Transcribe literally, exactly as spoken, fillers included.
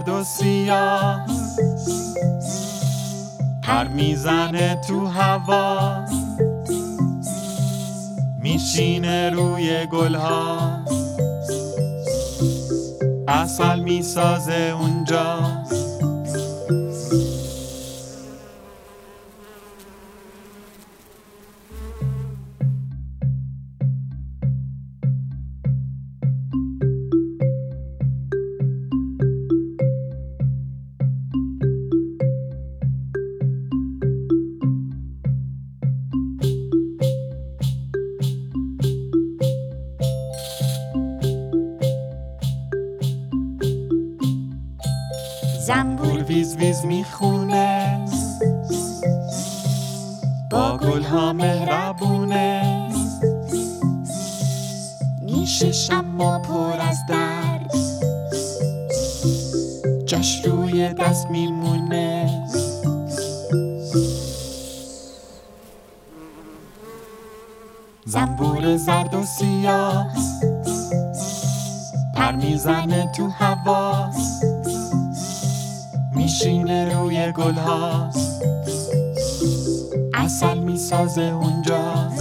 زرد و سیاه پر میزنه تو هوا، میشینه روی گلها، عسل میسازه اونجا. زنبور ویز ویز میخونه، با گلها مهربونه، نیشش اما پر از درد، جاش روی دست میمونه. زنبور زرد و سیاه پر میزنه تو هوا، میشینه روی گلها، عسل میسازه اونجا.